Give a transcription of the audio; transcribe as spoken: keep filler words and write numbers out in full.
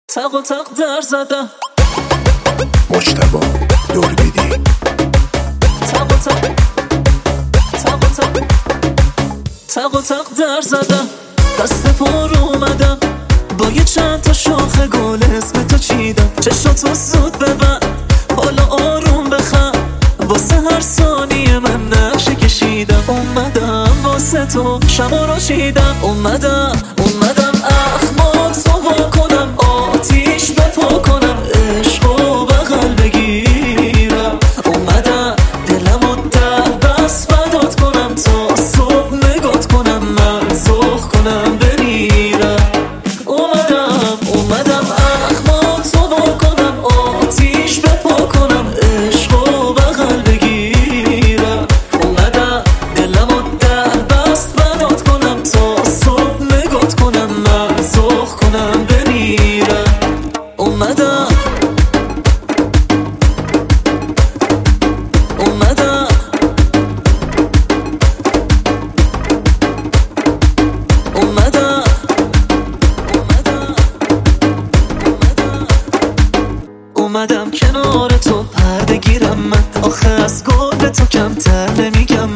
تق و تق در زدم مجتبی دوربیدی. تق و تق تق و تق تق و تق در زدم، دست پر اومدم با یه چند تا شاخه گل اسم تو چیدم. چشاتو زود ببن حالا آروم بخم، واسه هر ثانیه من نقشه کشیدم. اومدم واسه تو شما رو چیدم، اومدم اومدم اخمات تو وا کنم، آتیش بپا کنم، عشقو بغل بگیرم. اومدم دلمو در بس فدات کنم، تا صبح نگات کنم، من زخ کنم بمیرم. اومدم اومدم اخمات تو وا کنم، آتیش بپا کنم، عشقو بغل بگیرم. اومدم دلمو در بس فدات کنم، تا صبح نگات کنم، من زخ کنم بمیرم. اومدم اومدم اومدم اومدم کنار تو پرده گیرم، من آخه از گل تو کمتر نمیگم.